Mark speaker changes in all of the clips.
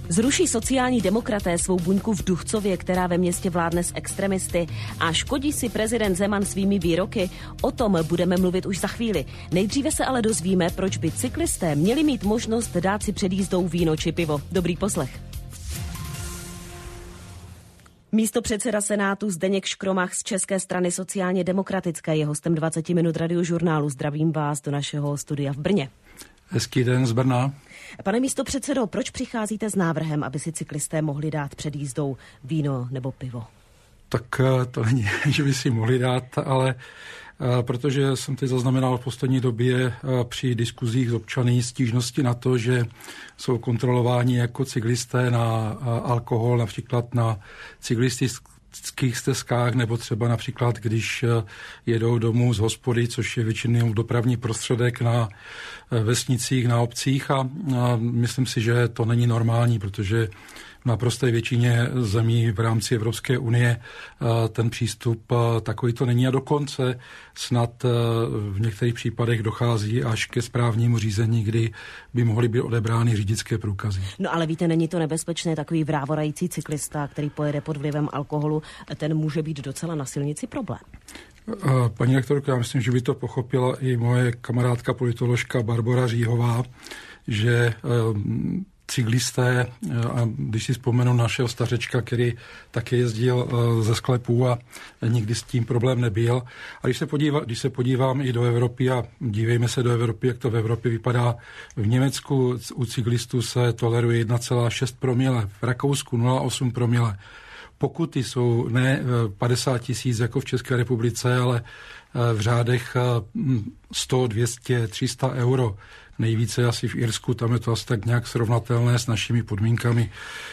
Speaker 1: Zruší sociální demokraté svou buňku v Duchcově, která ve městě vládne s extremisty, a škodí si prezident Zeman svými výroky? O tom budeme mluvit už za chvíli. Nejdříve se ale dozvíme, proč by cyklisté měli mít možnost dát si před jízdou víno či pivo. Dobrý poslech. Místopředseda Senátu Zdeněk Škromach z České strany sociálně demokratické je hostem 20 minut Radiožurnálu. Zdravím vás do našeho studia v Brně.
Speaker 2: Hezký den z Brna.
Speaker 1: Pane místopředsedo, proč přicházíte s návrhem, aby si cyklisté mohli dát před jízdou víno nebo pivo?
Speaker 2: Tak to není, že by si mohli dát, ale protože jsem teď zaznamenal v poslední době při diskuzích s občany stížnosti na to, že jsou kontrolováni jako cyklisté na alkohol, například na cyklistických stezkách, nebo třeba například, když jedou domů z hospody, což je většinou dopravní prostředek na vesnicích, na obcích, a myslím si, že to není normální, protože v naprosté většině zemí v rámci Evropské unie ten přístup takový to není, a dokonce snad v některých případech dochází až ke správnímu řízení, kdy by mohly být odebrány řidičské průkazy.
Speaker 1: No ale víte, není to nebezpečné, takový vrávorající cyklista, který pojede pod vlivem alkoholu, ten může být docela na silnici problém.
Speaker 2: Paní rektorko, já myslím, že by to pochopila i moje kamarádka politoložka Barbora Říhová, že cyklisté, a když si vzpomenu našeho stařečka, který také jezdil ze sklepů a nikdy s tím problém nebyl. A když se podívám i do Evropy a dívejme se do Evropy, jak to v Evropě vypadá. V Německu u cyklistů se toleruje 1,6 promile, v Rakousku 0,8 promile. Pokuty jsou ne 50 000 jako v České republice, ale v řádech 100, 200, 300 euro. Nejvíce asi v Irsku, tam je to asi tak nějak srovnatelné s našimi podmínkami.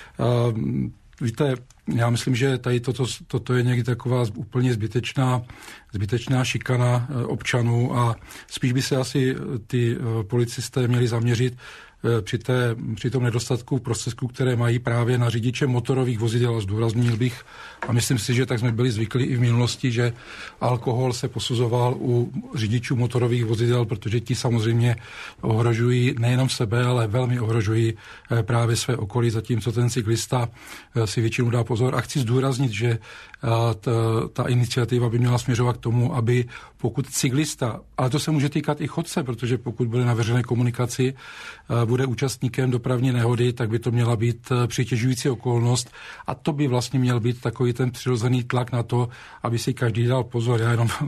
Speaker 2: Víte, já myslím, že tady toto je někdy taková úplně zbytečná šikana občanů, a spíš by se asi ty policisté měli zaměřit při tom nedostatku prostředků, které mají právě na řidiče motorových vozidel. Zdůraznil bych, a myslím si, že tak jsme byli zvyklí i v minulosti, že alkohol se posuzoval u řidičů motorových vozidel, protože ti samozřejmě ohrožují nejenom sebe, ale velmi ohrožují právě své okolí, zatímco ten cyklista si většinou dá pozor. A chci zdůraznit, že ta iniciativa by měla směřovat k tomu, aby pokud cyklista, ale to se může týkat i chodce, protože pokud bude na veřejné komunikaci, bude účastníkem dopravní nehody, tak by to měla být přitěžující okolnost, a to by vlastně měl být takový ten přirozený tlak na to, aby si každý dal pozor. Já jenom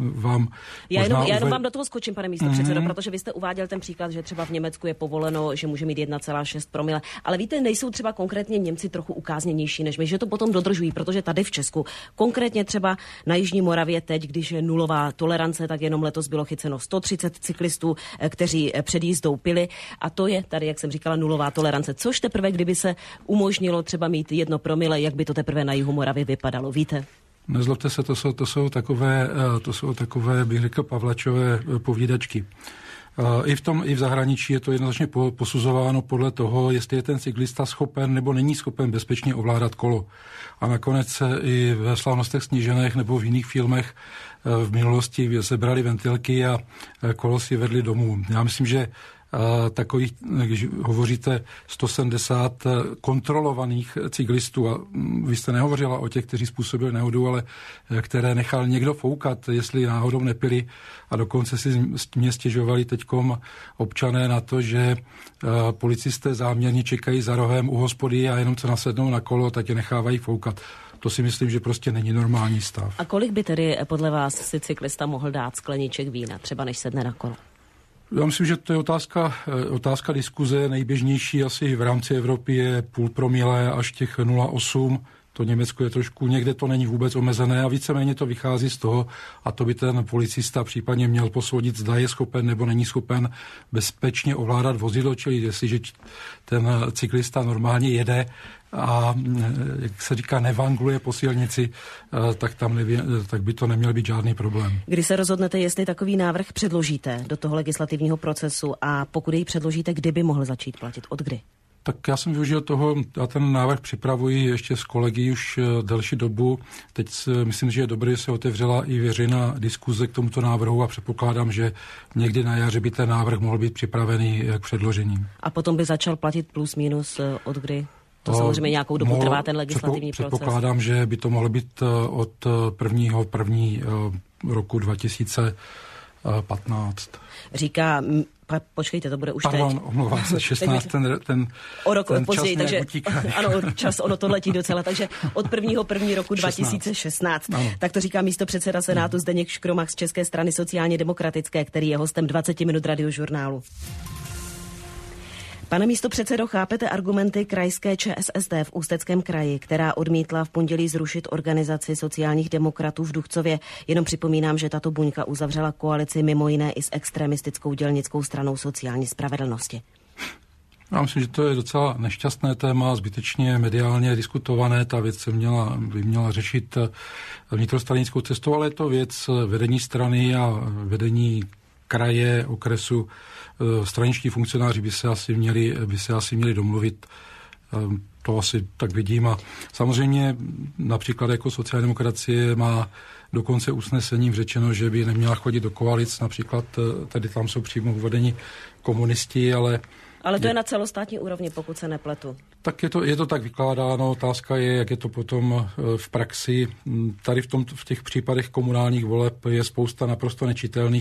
Speaker 2: vám
Speaker 1: do toho skočím, pane místopředsedo, protože vy jste uváděl ten příklad, že třeba v Německu je povoleno, že může mít 1,6 promile, ale víte, nejsou třeba konkrétně Němci trochu ukázněnější než my, že to potom dodržují, protože tady v Česku, konkrétně třeba na Jižní Moravě teď, když je nulová tolerance, tak jenom letos bylo chyceno 130 cyklistů, kteří před jízdou pili, a to je tady, jak jsem říkala, nulová tolerance. Což teprve, kdyby se umožnilo třeba mít 1 promile, jak by to teprve na jihu Moravy vypadalo, víte?
Speaker 2: Nezlobte se, to jsou takové, bych řekl, Pavlačové povídačky. I v zahraničí je to jednoznačně posuzováno podle toho, jestli je ten cyklista schopen nebo není schopen bezpečně ovládat kolo. A nakonec i ve Slavnostech snížených nebo v jiných filmech v minulosti sebrali ventilky a kolo si vedli domů. Já myslím, že takových, když hovoříte 170 kontrolovaných cyklistů, a vy jste nehovořila o těch, kteří způsobili nehodu, ale které nechal někdo foukat, jestli náhodou nepili, a dokonce si mě stěžovali teďkom občané na to, že policisté záměrně čekají za rohem u hospody a jenom co nasednou na kolo, tak je nechávají foukat. To si myslím, že prostě není normální stav.
Speaker 1: A kolik by tedy podle vás si cyklista mohl dát skleníček vína, třeba než sedne na kolo?
Speaker 2: Já myslím, že to je otázka diskuze. Nejběžnější asi v rámci Evropy je 0,5 promile až těch 0,8. To Německo je trošku, někde to není vůbec omezené, a víceméně to vychází z toho, a to by ten policista případně měl posoudit, zda je schopen nebo není schopen bezpečně ovládat vozidlo, čili jestliže ten cyklista normálně jede a, jak se říká, nevangluje po silnici, tak by to neměl být žádný problém.
Speaker 1: Kdy se rozhodnete, jestli takový návrh předložíte do toho legislativního procesu, a pokud jej předložíte, kdy by mohl začít platit? Od kdy?
Speaker 2: Tak já jsem využil toho, já ten návrh připravuji ještě s kolegy už delší dobu. Teď myslím, že je dobré, že se otevřela i veřejná diskuze k tomuto návrhu, a předpokládám, že někdy na jaře by ten návrh mohl být připravený k předložení.
Speaker 1: A potom by začal platit plus minus od kdy? To samozřejmě nějakou dobu trvá ten legislativní proces.
Speaker 2: Předpokládám, že by to mohlo být od 1. roku 2015.
Speaker 1: Říká, počkejte, to bude už
Speaker 2: Pardon,
Speaker 1: teď.
Speaker 2: omlouvám se, 16, ten
Speaker 1: o rok
Speaker 2: ten
Speaker 1: později,
Speaker 2: čas
Speaker 1: takže ano, čas, ono to letí docela, takže od 1. roku 2016. Tak to říká místopředseda Senátu Zdeněk Škromach z České strany sociálně demokratické, který je hostem 20 minut radiožurnálu. Pane místopředsedo, chápete argumenty krajské ČSSD v Ústeckém kraji, která odmítla v pondělí zrušit organizaci sociálních demokratů v Duchcově? Jenom připomínám, že tato buňka uzavřela koalici mimo jiné i s extremistickou dělnickou stranou sociální spravedlnosti.
Speaker 2: Já myslím, že to je docela nešťastné téma, zbytečně mediálně diskutované. Ta věc se by měla řešit vnitrostranickou cestou, ale je to věc vedení strany a vedení kraje, okresu. Straničtí funkcionáři by se asi měli domluvit. To asi tak vidím. A samozřejmě například jako sociální demokracie má dokonce usnesením řečeno, že by neměla chodit do koalic. Například tady tam jsou přímo uvedeni komunisti, ale
Speaker 1: to je na celostátní úrovni, pokud se nepletu.
Speaker 2: Tak je to tak vykládáno. Otázka je, jak je to potom v praxi. Tady v těch případech komunálních voleb je spousta naprosto nečitelných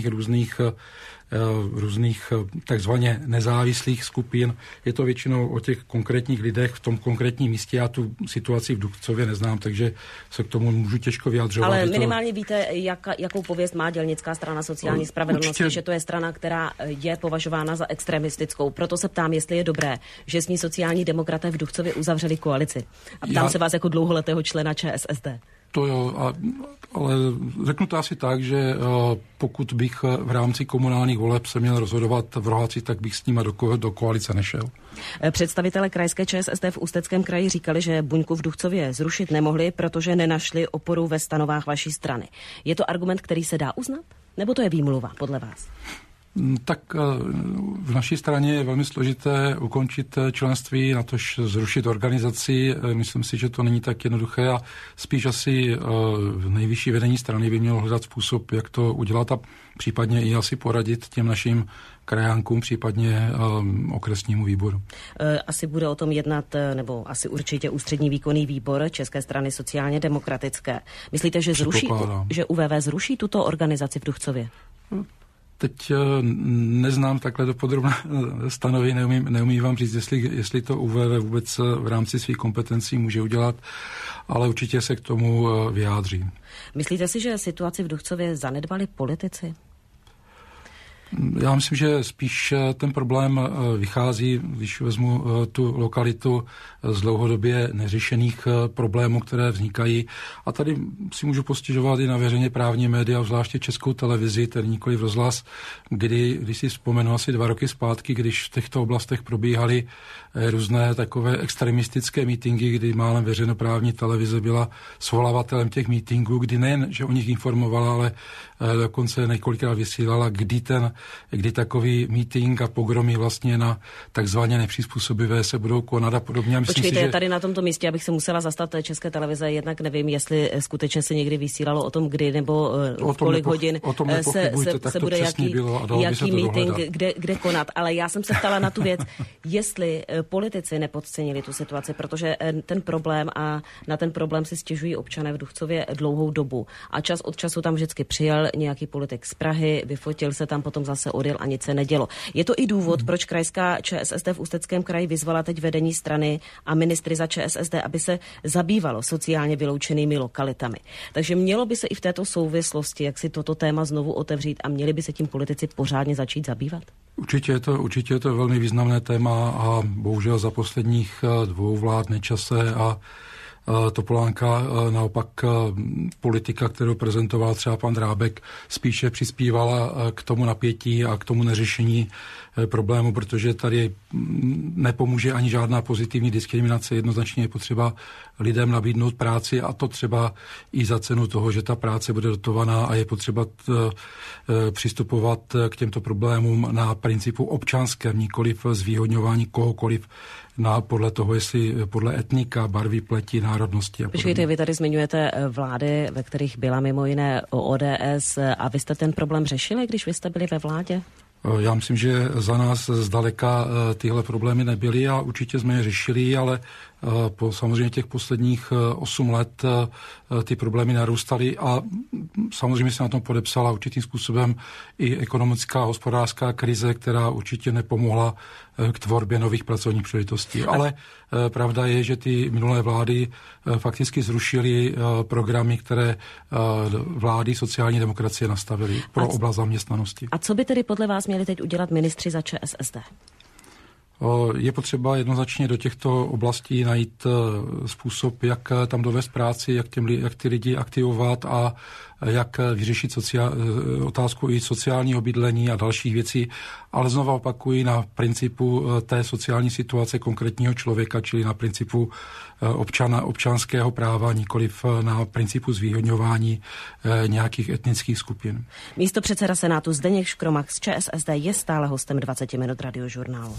Speaker 2: různých takzvaně nezávislých skupin. Je to většinou o těch konkrétních lidech v tom konkrétním místě. Já tu situaci v Duchcově neznám, takže se k tomu můžu těžko vyjadřovat.
Speaker 1: Ale minimálně víte, jakou pověst má dělnická strana sociální spravedlnosti, že to je strana, která je považována za extremistickou. Proto se ptám, jestli je dobré, že s ní sociální demokraté v Duchcově uzavřeli koalici. A ptám se vás jako dlouholetého člena ČSSD.
Speaker 2: To jo, ale řeknu to asi tak, že pokud bych v rámci komunálních voleb se měl rozhodovat v Rohaci, tak bych s nima do koalice nešel.
Speaker 1: Představitelé krajské ČSSD v Ústeckém kraji říkali, že buňku v Duchcově zrušit nemohli, protože nenašli oporu ve stanovách vaší strany. Je to argument, který se dá uznat? Nebo to je výmluva podle vás?
Speaker 2: Tak v naší straně je velmi složité ukončit členství, natož zrušit organizaci. Myslím si, že to není tak jednoduché a spíš asi nejvyšší vedení strany by mělo hledat způsob, jak to udělat a případně i asi poradit těm našim krajánkům, případně okresnímu výboru.
Speaker 1: Asi bude o tom jednat, nebo asi určitě ústřední výkonný výbor České strany sociálně demokratické. Myslíte, že UVV zruší tuto organizaci v Duchcově?
Speaker 2: Teď neznám takhle dopodrobně stanovy, neumím vám říct, jestli to UVV vůbec v rámci svých kompetencí může udělat, ale určitě se k tomu vyjádří.
Speaker 1: Myslíte si, že situaci v Duchcově zanedbali politici?
Speaker 2: Já myslím, že spíš ten problém vychází, když vezmu tu lokalitu, z dlouhodobě neřešených problémů, které vznikají. A tady si můžu postěžovat i na veřejně právní média, zvláště Českou televizi, tedy nikoliv rozhlas, když si vzpomenu asi 2 roky zpátky, když v těchto oblastech probíhaly různé takové extremistické mítingy, kdy málem veřejnoprávní televize byla svolavatelem těch mítinků, kdy nejen, že o nich informovala, ale dokonce několikrát vysílala, kdy takový meeting a pogromy vlastně na takzvaně nepřizpůsobivé se budou konat a podobně.
Speaker 1: Počkejte, že tady na tomto místě, abych se musela zastat České televize, jednak nevím, jestli skutečně se někdy vysílalo o tom, kdy nebo kolik hodin se bude jaký meeting, kde konat. Ale já jsem se ptala na tu věc, jestli politici nepodcenili tu situaci, protože ten problém a na ten problém si stěžují občané v Duchcově dlouhou dobu. A čas od času tam vždycky přijel nějaký politik z Prahy, vyfotil se tam, potom zase odjel a nic se nedělo. Je to i důvod, proč krajská ČSSD v Ústeckém kraji vyzvala teď vedení strany a ministry za ČSSD, aby se zabývalo sociálně vyloučenými lokalitami. Takže mělo by se i v této souvislosti, jak si toto téma znovu otevřít a měli by se tím politici pořádně začít zabývat?
Speaker 2: Určitě je to velmi významné téma a bohužel za posledních 2 vlád Nečase a Topolánka naopak politika, kterou prezentoval třeba pan Drábek, spíše přispívala k tomu napětí a k tomu neřešení problému, protože tady nepomůže ani žádná pozitivní diskriminace. Jednoznačně je potřeba lidem nabídnout práci a to třeba i za cenu toho, že ta práce bude dotovaná a je potřeba přistupovat k těmto problémům na principu občanském, nikoliv zvýhodňování kohokoliv podle toho, jestli podle etnika, barvy, pleti, národnosti.
Speaker 1: Počkejte, vy tady zmiňujete vlády, ve kterých byla mimo jiné ODS a vy jste ten problém řešili, když vy jste byli ve vládě?
Speaker 2: Já myslím, že za nás zdaleka tyhle problémy nebyly a určitě jsme je řešili, ale samozřejmě těch posledních 8 let ty problémy narůstaly a samozřejmě se na tom podepsala určitým způsobem i ekonomická a hospodářská krize, která určitě nepomohla k tvorbě nových pracovních příležitostí. Ale pravda je, že ty minulé vlády fakticky zrušily programy, které vlády sociální demokracie nastavily pro oblast zaměstnanosti.
Speaker 1: A co by tedy podle vás měli teď udělat ministři za ČSSD?
Speaker 2: Je potřeba jednoznačně do těchto oblastí najít způsob, jak tam dovést práci, jak ty lidi aktivovat a jak vyřešit otázku i sociálního bydlení a dalších věcí, ale znova opakuji na principu té sociální situace konkrétního člověka, čili na principu občanského práva, nikoliv na principu zvýhodňování nějakých etnických skupin.
Speaker 1: Místopředseda Senátu Zdeněk Škromach z ČSSD je stále hostem 20 minut Radiožurnálu.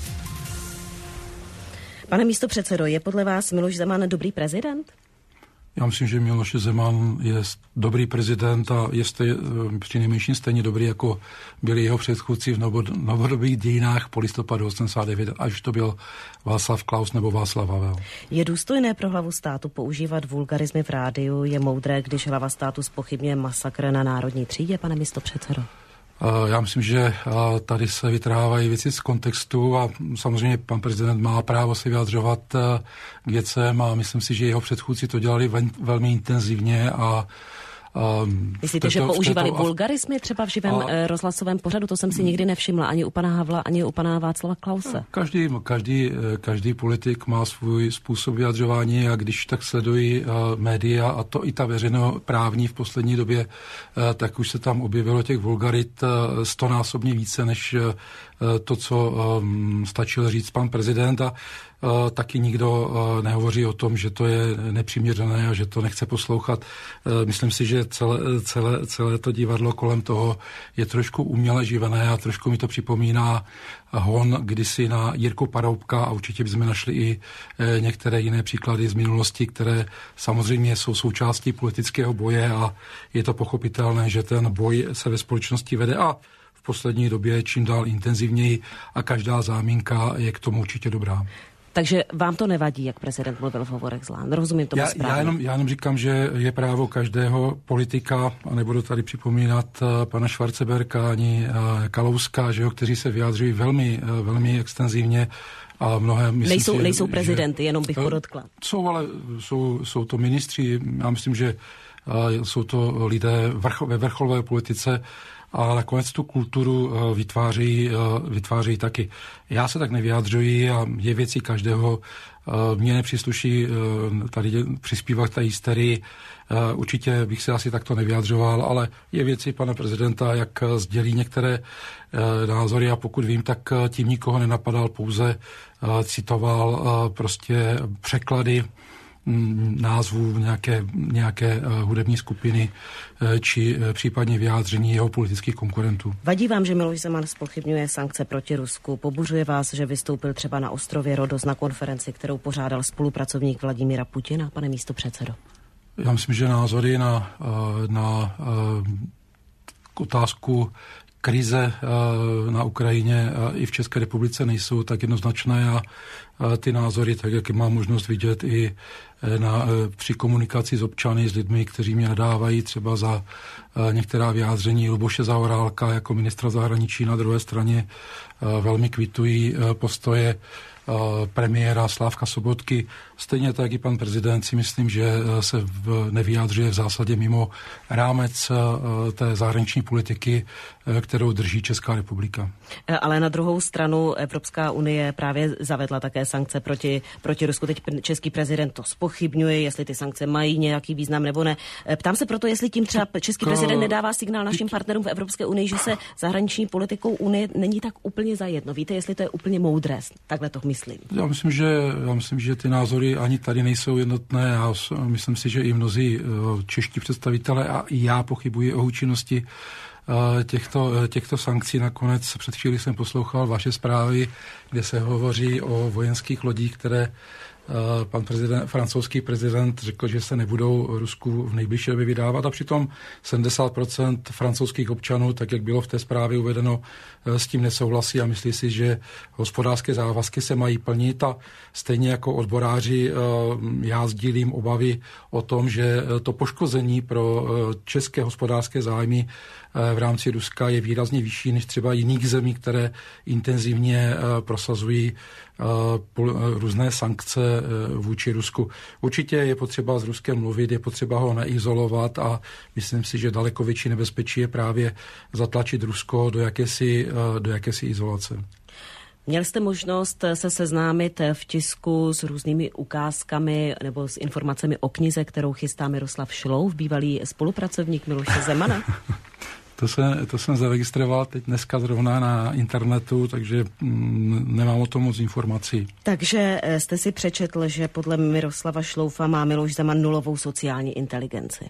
Speaker 1: Pane místopředsedo, je podle vás Miloš Zeman dobrý prezident?
Speaker 2: Já myslím, že Miloš Zeman je dobrý prezident a je přinejmenším stejně dobrý, jako byli jeho předchůdci v novodobých dějinách po listopadu 89, až to byl Václav Klaus nebo Václav Havel.
Speaker 1: Je důstojné pro hlavu státu používat vulgarismy v rádiu? Je moudré, když hlava státu zpochybňuje masakr na Národní třídě, pane místopředsedo?
Speaker 2: Já myslím, že tady se vytrhávají věci z kontextu a samozřejmě pan prezident má právo se vyjadřovat k věcem a myslím si, že jeho předchůdci to dělali velmi intenzivně a
Speaker 1: myslíte, že používali vulgarismy třeba v živém rozhlasovém pořadu? To jsem si nikdy nevšimla ani u pana Havla, ani u pana Václava Klause.
Speaker 2: Každý politik má svůj způsob vyjadřování a když tak sledují média a to i ta veřejnoprávní v poslední době, tak už se tam objevilo těch vulgarit 100násobně více, než to, co stačil říct pan prezident a taky nikdo nehovoří o tom, že to je nepřiměřené a že to nechce poslouchat. Myslím si, že celé to divadlo kolem toho je trošku uměle živené a trošku mi to připomíná hon kdysi na Jirku Paroubka a určitě bychom našli i některé jiné příklady z minulosti, které samozřejmě jsou součástí politického boje a je to pochopitelné, že ten boj se ve společnosti vede a v poslední době čím dál intenzivněji a každá záminka je k tomu určitě dobrá.
Speaker 1: Takže vám to nevadí, jak prezident mluvil v hovorech zlá? Rozumím tomu správně.
Speaker 2: Já jenom říkám, že je právo každého politika, a nebudu tady připomínat pana Schwarzenberga ani Kalouska, že jo, kteří se vyjádřují velmi, velmi extenzivně a mnohé...
Speaker 1: Nejsou prezidenty, jenom bych podotkla.
Speaker 2: Jsou to ministři, já myslím, že jsou to lidé ve vrcholové politice, a nakonec tu kulturu vytvářejí taky. Já se tak nevyjádřuji a je věcí každého. Mně nepřísluší tady přispívat k té hysterii. Určitě bych se asi takto nevyjadřoval, ale je věcí pana prezidenta, jak sdělí některé názory a pokud vím, tak tím nikoho nenapadal, pouze citoval prostě překlady názvů nějaké hudební skupiny či případně vyjádření jeho politických konkurentů.
Speaker 1: Vadí vám, že Miloš Zeman zpochybňuje sankce proti Rusku? Pobuřuje vás, že vystoupil třeba na ostrově Rhodos na konferenci, kterou pořádal spolupracovník Vladimíra Putina, pane místopředsedo?
Speaker 2: Já myslím, že názory na otázku krize na Ukrajině i v České republice nejsou tak jednoznačné a ty názory, tak jak mám možnost vidět i při komunikaci s občany, s lidmi, kteří mě nadávají třeba za některá vyjádření Luboše Zaorálka jako ministra zahraničí, na druhé straně velmi kvitují postoje premiéra Slávka Sobotky. Stejně tak i pan prezident si myslím, že se nevyjádřuje v zásadě mimo rámec té zahraniční politiky, kterou drží Česká republika.
Speaker 1: Ale na druhou stranu Evropská unie právě zavedla také sankce proti Rusku. Teď český prezident to zpochybňuje, jestli ty sankce mají nějaký význam nebo ne. Ptám se proto, jestli tím třeba český prezident nedává signál našim partnerům v Evropské unii, že se zahraniční politikou unie není tak úplně zajedno. Víte, jestli to je úplně moudré? Takhle to myslím.
Speaker 2: Já myslím, že ty názory ani tady nejsou jednotné. Já myslím si, že i mnozí čeští představitelé a i já pochybuji o účinnosti těchto sankcí. Nakonec před chvílí jsem poslouchal vaše zprávy, kde se hovoří o vojenských lodích, které pan francouzský prezident řekl, že se nebudou Rusku v nejbližší době vydávat a přitom 70% francouzských občanů, tak jak bylo v té zprávě uvedeno, s tím nesouhlasí a myslí si, že hospodářské závazky se mají plnit a stejně jako odboráři já sdílím obavy o tom, že to poškození pro české hospodářské zájmy v rámci Ruska je výrazně vyšší než třeba jiných zemí, které intenzivně prosazují různé sankce vůči Rusku. Určitě je potřeba s Ruskem mluvit, je potřeba ho neizolovat a myslím si, že daleko větší nebezpečí je právě zatlačit Rusko do jakési izolace.
Speaker 1: Měl jste možnost se seznámit v tisku s různými ukázkami nebo s informacemi o knize, kterou chystá Miroslav Šlouf, bývalý spolupracovník Miloše Zemana?
Speaker 2: To jsem zaregistroval teď dneska zrovna na internetu, takže nemám o tom moc informací.
Speaker 1: Takže jste si přečetl, že podle Miroslava Šloufa má Miloš Zeman nulovou sociální inteligenci.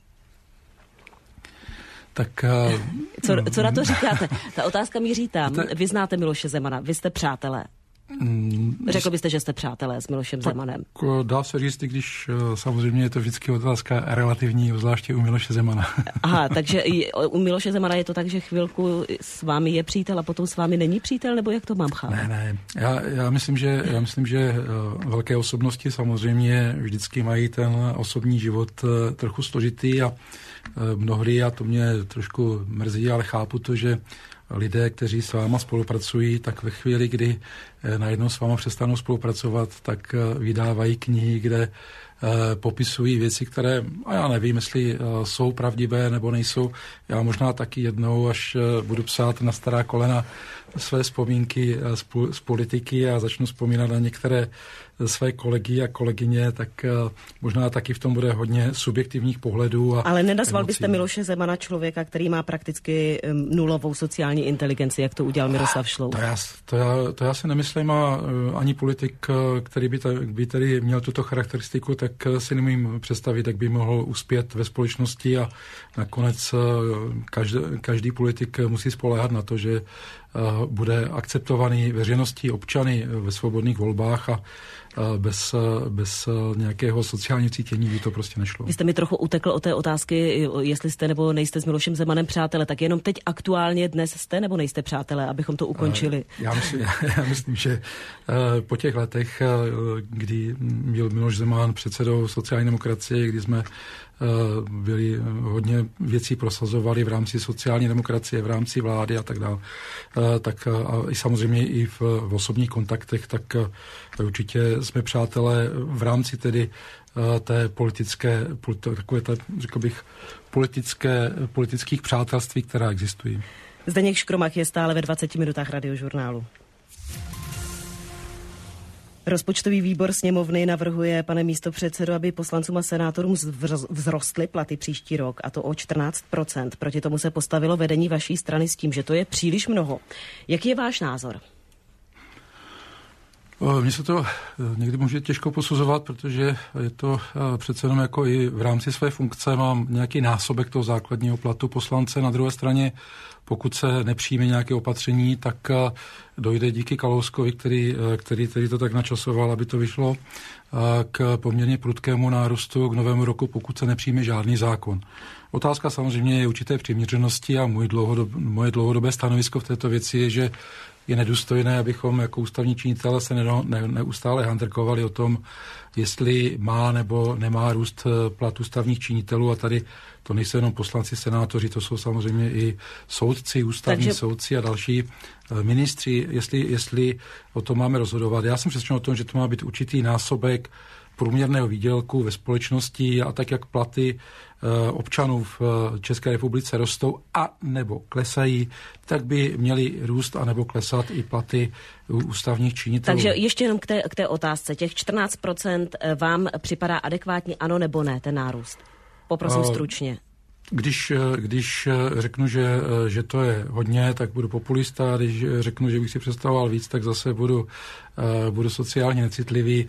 Speaker 2: Tak,
Speaker 1: co na to říkáte? Ta otázka míří tam. Vy znáte Miloše Zemana, vy jste přátelé. Řekl byste, že jste přátelé s Milošem Zemanem?
Speaker 2: Dá se říct, i když samozřejmě je to vždycky otázka relativní, zvláště u Miloše Zemana. Aha,
Speaker 1: takže u Miloše Zemana je to tak, že chvilku s vámi je přítel a potom s vámi není přítel, nebo jak to mám chápat?
Speaker 2: Ne. Já myslím, že velké osobnosti samozřejmě vždycky mají ten osobní život trochu složitý a mnohdy, a to mě trošku mrzí, ale chápu to, že lidé, kteří s váma spolupracují, tak ve chvíli, kdy najednou s váma přestanou spolupracovat, tak vydávají knihy, kde popisují věci, které, a já nevím, jestli jsou pravdivé nebo nejsou. Já možná taky jednou, až budu psát na stará kolena své vzpomínky z politiky a začnu vzpomínat na některé své kolegy a kolegyně, tak možná taky v tom bude hodně subjektivních pohledů.
Speaker 1: Ale nenazval byste Miloše Zemana člověka, který má prakticky nulovou sociální inteligenci, jak to udělal Miroslav Šlouf?
Speaker 2: To já si nemyslím a ani politik, který by tady měl tuto charakteristiku, tak si nemůžu představit, jak by mohl uspět ve společnosti a nakonec každý politik musí spoléhat na to, že bude akceptovaný veřejností, občany ve svobodných volbách a bez nějakého sociálního cítění by to prostě nešlo.
Speaker 1: Vy jste mi trochu utekl od té otázky, jestli jste nebo nejste s Milošem Zemanem přátelé, tak jenom teď aktuálně dnes jste nebo nejste přátelé, abychom to ukončili?
Speaker 2: Já myslím, že po těch letech, kdy byl Miloš Zeman předsedou sociální demokracie, kdy jsme byli hodně věcí prosazovali v rámci sociální demokracie, v rámci vlády a tak dále. Tak a i samozřejmě i v osobních kontaktech, tak určitě jsme přátelé v rámci tedy té řekl bych, politických přátelství, která existují.
Speaker 1: Zdeněk Škromach je stále ve 20 minutách Radiožurnálu. Rozpočtový výbor sněmovny navrhuje, pane místopředsedo, aby poslancům a senátorům vzrostly platy příští rok, a to o 14%. Proti tomu se postavilo vedení vaší strany s tím, že to je příliš mnoho. Jaký je váš názor?
Speaker 2: Mně se to někdy může těžko posuzovat, protože je to přece jenom jako i v rámci své funkce mám nějaký násobek toho základního platu poslance. Na druhé straně, pokud se nepřijme nějaké opatření, tak dojde díky Kalouskovi, který to tak načasoval, aby to vyšlo, k poměrně prudkému nárůstu k novému roku, pokud se nepřijme žádný zákon. Otázka samozřejmě je určité přiměřenosti a moje dlouhodobé stanovisko v této věci je, že je nedůstojné, abychom jako ústavní činitelé se neustále handrkovali o tom, jestli má nebo nemá růst plat ústavních činitelů, a tady to nejsou jenom poslanci, senátoři, to jsou samozřejmě i soudci, ústavní soudci a další ministři, jestli o tom máme rozhodovat. Já jsem přesvědčen o tom, že to má být určitý násobek průměrného výdělku ve společnosti, a tak, jak platy občanů v České republice rostou a nebo klesají, tak by měly růst a nebo klesat i platy ústavních činitelů. Takže
Speaker 1: ještě jenom k té otázce. Těch 14% vám připadá adekvátní, ano nebo ne, ten nárůst? Poprosím stručně.
Speaker 2: Když řeknu, že to je hodně, tak budu populista, když řeknu, že bych si představoval víc, tak zase budu sociálně necitlivý.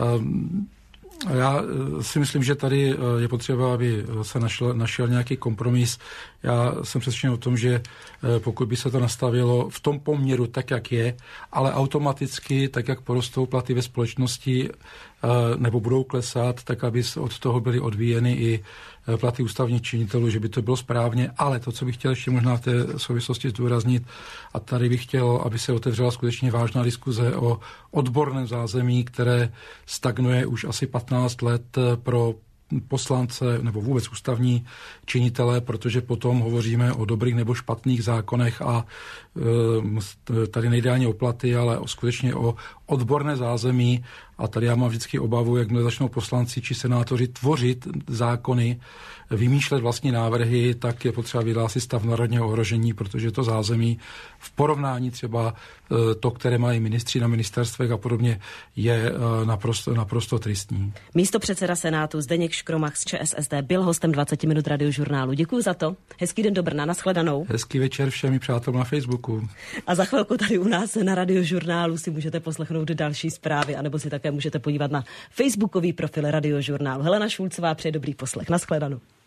Speaker 2: Já si myslím, že tady je potřeba, aby se našel nějaký kompromis. Já jsem přesvědčen o tom, že pokud by se to nastavilo v tom poměru tak, jak je, ale automaticky, tak jak porostou platy ve společnosti, nebo budou klesat, tak aby od toho byly odvíjeny i platy ústavních činitelů, že by to bylo správně. Ale to, co bych chtěl ještě možná v té souvislosti zdůraznit, a tady bych chtěl, aby se otevřela skutečně vážná diskuze o odborném zázemí, které stagnuje už asi 15 let pro poslance nebo vůbec ústavní činitelé, protože potom hovoříme o dobrých nebo špatných zákonech a tady nejde ani o platy, ale skutečně o odborné zázemí. A tady já mám vždycky obavu, jakmile začnou poslanci či senátoři tvořit zákony, vymýšlet vlastní návrhy, tak je potřeba vyhlásit stav národního ohrožení, protože to zázemí v porovnání třeba to, které mají ministři na ministerstvech a podobně, je naprosto tristní.
Speaker 1: Místopředseda Senátu Zdeněk Škromach z ČSSD byl hostem 20 minut Radiožurnálu. Děkuji za to. Hezký den do Brna, nashledanou.
Speaker 2: Hezký večer všem přátelům na Facebooku.
Speaker 1: A za chvilku tady u nás na Radiožurnálu si můžete poslechnout další zprávy, anebo si také můžete podívat na facebookový profil Radiožurnálu. Helena Šulcová přeje dobrý poslech. Nashledanou.